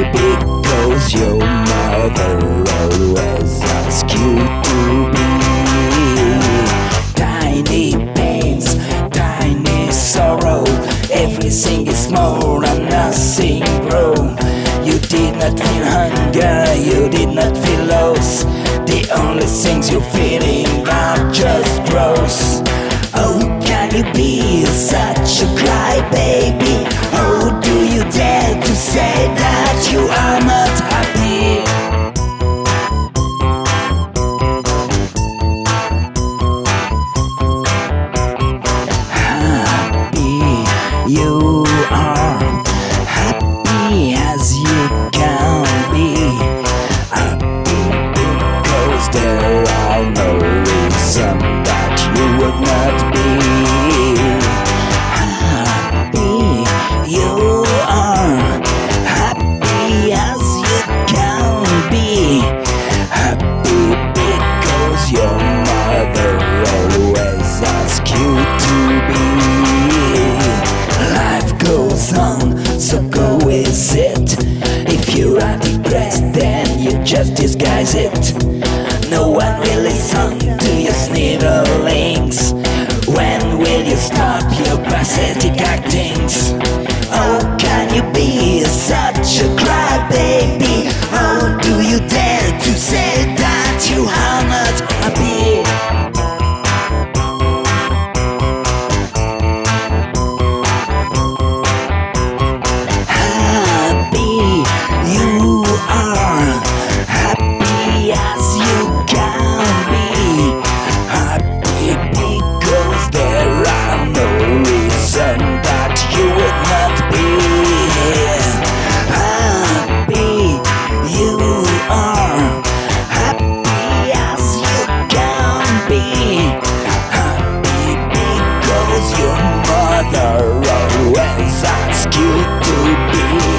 because your mother always asks you to be. Tiny pains, tiny sorrow, everything is small and nothing wrong. You did not feel hunger, you did not feel loss. The only things you're feeling are just gross. Oh, can you be such a crybaby? How do you dare to say that you are not happy? Happy, you are happy as you can be. Happy because there are no reason that you would not be. Happy, you are happy as you can be. Happy because your mother always asks you to be. Life goes on, so go with it. If you are depressed, then you just disguise it. No one will listen to your snivelings. When will you stop your pathetic actings? Oh, can you be such a crybaby? How do you dare to say that you are not happy? Happy, you are happy as you can be. Happy because there are no reason that you would not be. Happy, you are happy as you can be. Happy because your mother always asks you to be.